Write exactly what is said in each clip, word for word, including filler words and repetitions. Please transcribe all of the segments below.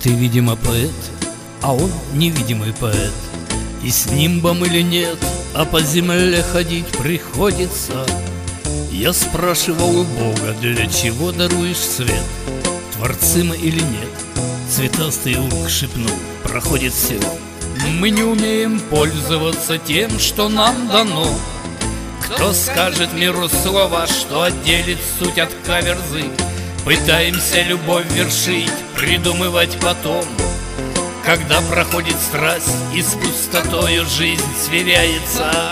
Ты, видимо, поэт, а он невидимый поэт. И с нимбом или нет, а по земле ходить приходится. Я спрашивал у Бога, для чего даруешь свет? Творцы мы или нет? Цветастый урк шепнул, проходит все. Мы не умеем пользоваться тем, что нам дано. Кто скажет миру слова, что отделит суть от каверзы? Пытаемся любовь вершить, придумывать потом. Когда проходит страсть и с пустотою жизнь сверяется.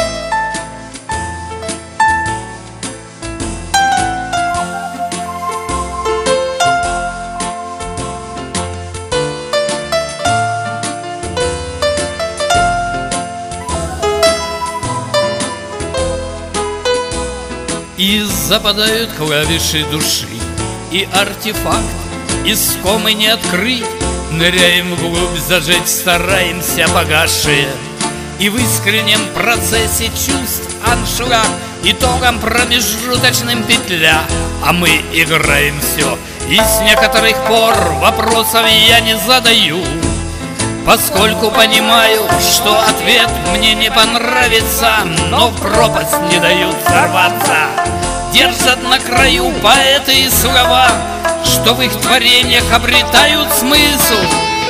И западают клавиши души, и артефакт искомый не открыть. Ныряем вглубь, зажечь стараемся погасшие. И в искреннем процессе чувств аншлаг итогом промежуточным петля. А мы играем все, и с некоторых пор вопросов я не задаю, поскольку понимаю, что ответ мне не понравится, но в пропасть не дают сорваться. Держат на краю поэты и слова, что в их творениях обретают смысл.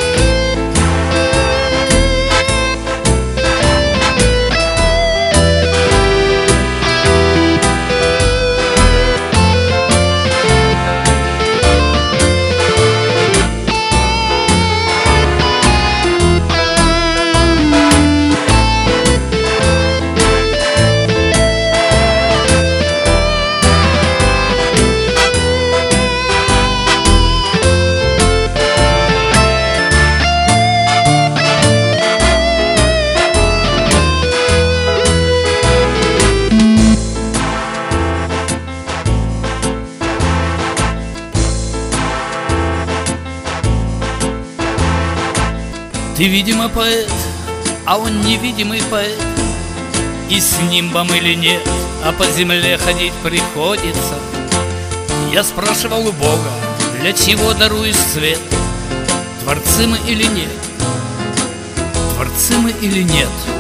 Ты, видимо, поэт, а он невидимый поэт. И с нимбом или нет, а по земле ходить приходится. Я спрашивал у Бога, для чего даруешь свет? Творцы мы или нет? Творцы мы или нет?